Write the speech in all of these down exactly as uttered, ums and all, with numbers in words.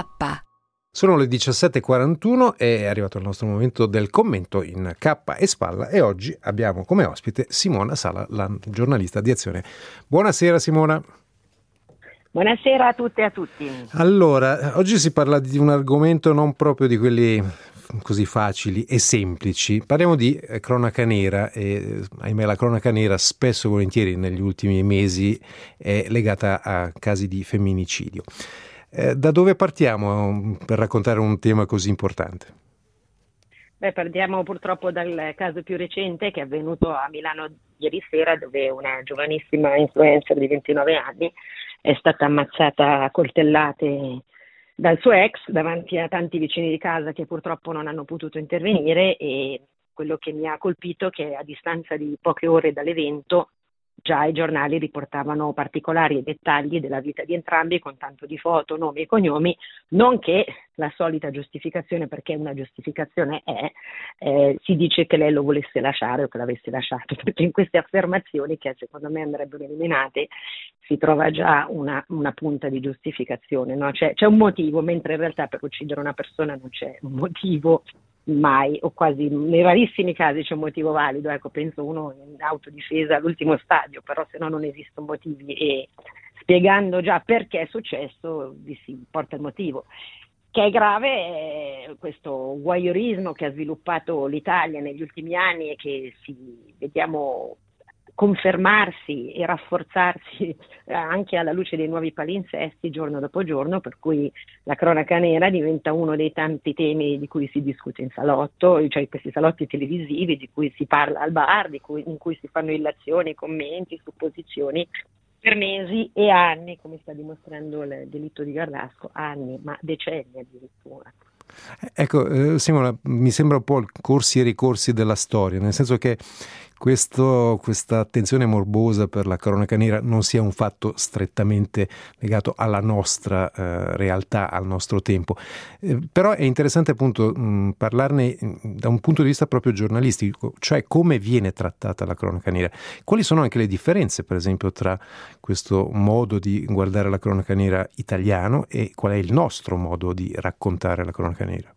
Sono le diciassette e quarantuno e è arrivato il nostro momento del commento in cappa e spalla e oggi abbiamo come ospite Simona Sala, la giornalista di Azione. Buonasera Simona. Buonasera a tutte e a tutti. Allora, oggi si parla di un argomento non proprio di quelli così facili e semplici. Parliamo di cronaca nera e ahimè la cronaca nera spesso e volentieri negli ultimi mesi è legata a casi di femminicidio. Eh, da dove partiamo per raccontare un tema così importante? Beh, partiamo purtroppo dal caso più recente che è avvenuto a Milano ieri sera, dove una giovanissima influencer di ventinove anni è stata ammazzata a coltellate dal suo ex davanti a tanti vicini di casa che purtroppo non hanno potuto intervenire, e quello che mi ha colpito è che a distanza di poche ore dall'evento già i giornali riportavano particolari e dettagli della vita di entrambi con tanto di foto, nomi e cognomi, nonché la solita giustificazione, perché una giustificazione è, eh, si dice che lei lo volesse lasciare o che l'avesse lasciato, perché in queste affermazioni, che secondo me andrebbero eliminate, si trova già una, una punta di giustificazione, no? C'è, c'è un motivo, mentre in realtà per uccidere una persona non c'è un motivo mai, o quasi nei rarissimi casi c'è un motivo valido, ecco, penso uno in autodifesa all'ultimo stadio, però se no non esistono motivi, e spiegando già perché è successo vi si porta il motivo. Che è grave è questo voyeurismo che ha sviluppato l'Italia negli ultimi anni e che si vediamo confermarsi e rafforzarsi anche alla luce dei nuovi palinsesti giorno dopo giorno, per cui la cronaca nera diventa uno dei tanti temi di cui si discute in salotto, cioè questi salotti televisivi di cui si parla al bar, di cui, in cui si fanno illazioni, commenti, supposizioni per mesi e anni, come sta dimostrando il delitto di Garlasco, anni, ma decenni addirittura. Ecco, eh, Simona, mi sembra un po' il corsi e ricorsi della storia, nel senso che questo, questa attenzione morbosa per la cronaca nera non sia un fatto strettamente legato alla nostra eh, realtà, al nostro tempo. Eh, però è interessante appunto mh, parlarne da un punto di vista proprio giornalistico, cioè come viene trattata la cronaca nera. Quali sono anche le differenze, per esempio, tra questo modo di guardare la cronaca nera italiano e qual è il nostro modo di raccontare la cronaca nera?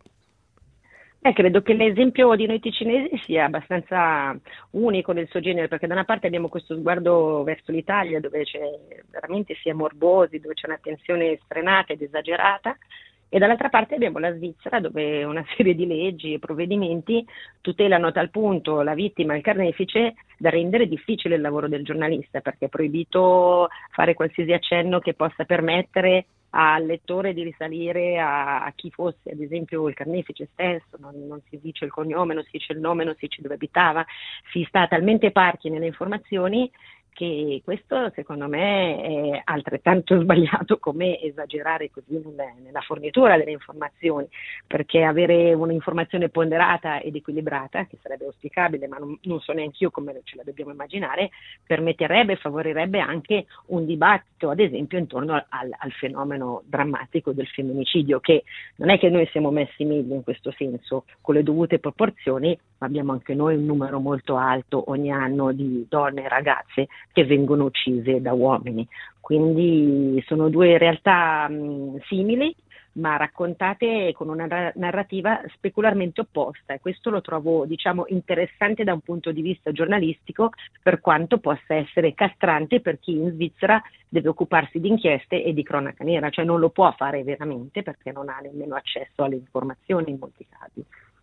Eh, credo che l'esempio di noi ticinesi sia abbastanza unico nel suo genere, perché da una parte abbiamo questo sguardo verso l'Italia dove c'è veramente si è morbosi, dove c'è un'attenzione sfrenata ed esagerata, e dall'altra parte abbiamo la Svizzera dove una serie di leggi e provvedimenti tutelano a tal punto la vittima e il carnefice da rendere difficile il lavoro del giornalista, perché è proibito fare qualsiasi accenno che possa permettere al lettore di risalire a, a chi fosse, ad esempio il carnefice stesso, non, non si dice il cognome, non si dice il nome, non si dice dove abitava, si sta talmente parchi nelle informazioni che questo secondo me è altrettanto sbagliato come esagerare così nella, nella fornitura delle informazioni, perché avere un'informazione ponderata ed equilibrata, che sarebbe auspicabile, ma non, non so neanche io come ce la dobbiamo immaginare, permetterebbe e favorirebbe anche un dibattito, ad esempio, intorno al, al fenomeno drammatico del femminicidio, che non è che noi siamo messi meglio in questo senso, con le dovute proporzioni, ma abbiamo anche noi un numero molto alto ogni anno di donne e ragazze che vengono uccise da uomini. Quindi sono due realtà mh, simili, ma raccontate con una narrativa specularmente opposta, e questo lo trovo, diciamo, interessante da un punto di vista giornalistico, per quanto possa essere castrante per chi in Svizzera deve occuparsi di inchieste e di cronaca nera, cioè non lo può fare veramente perché non ha nemmeno accesso alle informazioni in molti casi.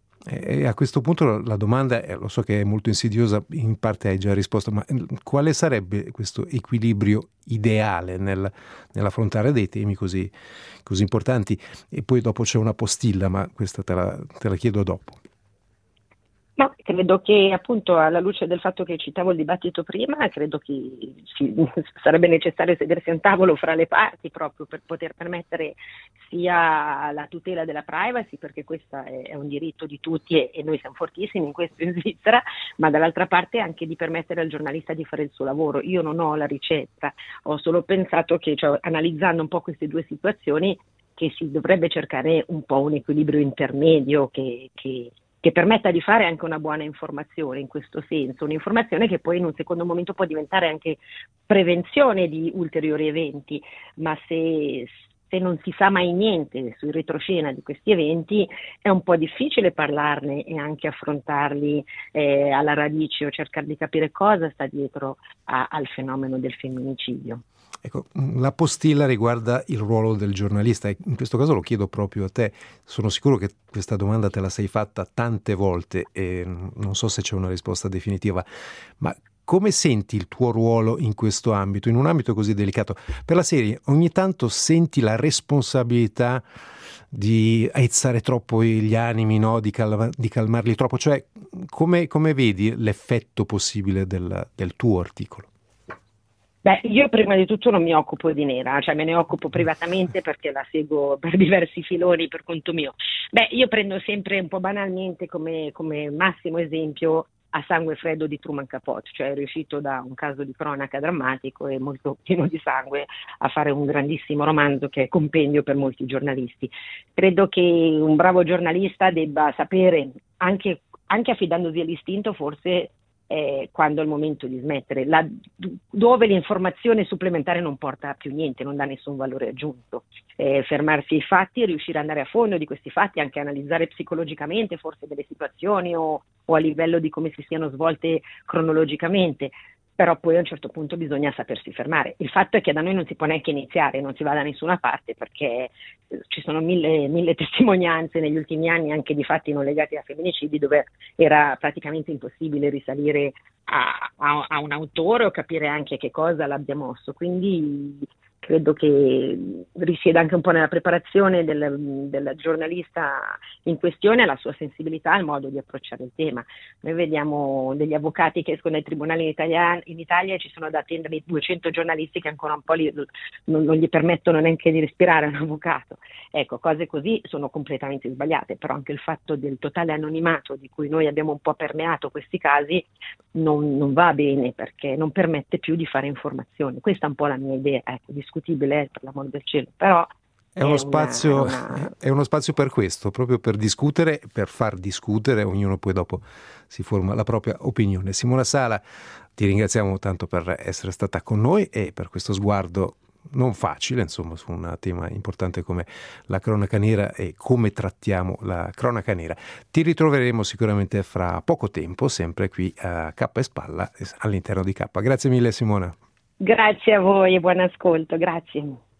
E a questo punto la domanda, eh, lo so che è molto insidiosa, in parte hai già risposto, ma quale sarebbe questo equilibrio ideale nel, nell'affrontare dei temi così, così importanti? E poi dopo c'è una postilla, ma questa te la, te la chiedo dopo. No, credo che appunto alla luce del fatto che citavo il dibattito prima, credo che ci, sarebbe necessario sedersi a un tavolo fra le parti proprio per poter permettere sia la tutela della privacy, perché questo è, è un diritto di tutti e, e noi siamo fortissimi in questo in Svizzera, ma dall'altra parte anche di permettere al giornalista di fare il suo lavoro. Io non ho la ricetta, ho solo pensato che, cioè, analizzando un po' queste due situazioni, che si dovrebbe cercare un po' un equilibrio intermedio che, che che permetta di fare anche una buona informazione in questo senso, un'informazione che poi in un secondo momento può diventare anche prevenzione di ulteriori eventi, ma se se non si sa mai niente sul retroscena di questi eventi, è un po' difficile parlarne e anche affrontarli eh, alla radice o cercare di capire cosa sta dietro a, al fenomeno del femminicidio. Ecco, la postilla riguarda il ruolo del giornalista e in questo caso lo chiedo proprio a te. Sono sicuro che questa domanda te la sei fatta tante volte e non so se c'è una risposta definitiva, ma come senti il tuo ruolo in questo ambito, in un ambito così delicato? Per la serie ogni tanto senti la responsabilità di aizzare troppo gli animi, no? di, calma, di calmarli troppo, cioè come, come vedi l'effetto possibile del, del tuo articolo? Beh, io prima di tutto non mi occupo di Nera, cioè me ne occupo privatamente perché la seguo per diversi filoni per conto mio. Beh, io prendo sempre un po' banalmente come, come massimo esempio A sangue freddo di Truman Capote, cioè è riuscito da un caso di cronaca drammatico e molto pieno di sangue a fare un grandissimo romanzo che è compendio per molti giornalisti. Credo che un bravo giornalista debba sapere, anche, anche affidandosi all'istinto, forse Eh, quando è il momento di smettere, La, dove l'informazione supplementare non porta più niente, non dà nessun valore aggiunto. Eh, fermarsi ai fatti, riuscire ad andare a fondo di questi fatti, anche analizzare psicologicamente forse delle situazioni o, o a livello di come si siano svolte cronologicamente. Però poi a un certo punto bisogna sapersi fermare. Il fatto è che da noi non si può neanche iniziare, non si va da nessuna parte perché ci sono mille, mille testimonianze negli ultimi anni anche di fatti non legati a femminicidi dove era praticamente impossibile risalire a, a, a un autore o capire anche che cosa l'abbia mosso. Quindi credo che risieda anche un po' nella preparazione del, del giornalista in questione, la sua sensibilità, il modo di approcciare il tema. Noi vediamo degli avvocati che escono dai tribunali in Italia, in Italia e ci sono da attendere duecento giornalisti che ancora un po' li, non, non gli permettono neanche di respirare un avvocato. Ecco, cose così sono completamente sbagliate, però anche il fatto del totale anonimato di cui noi abbiamo un po' permeato questi casi non, non va bene perché non permette più di fare informazione. Questa è un po' la mia idea, ecco, discutibile eh, per l'amor del cielo, però è uno, spazio, una, una... è uno spazio per questo, proprio per discutere, per far discutere, ognuno poi dopo si forma la propria opinione. Simona Sala, ti ringraziamo tanto per essere stata con noi e per questo sguardo non facile, insomma, su un tema importante come la cronaca nera e come trattiamo la cronaca nera. Ti ritroveremo sicuramente fra poco tempo, sempre qui a Cappa e Spalla, all'interno di Cappa. Grazie mille Simona. Grazie a voi e buon ascolto, grazie.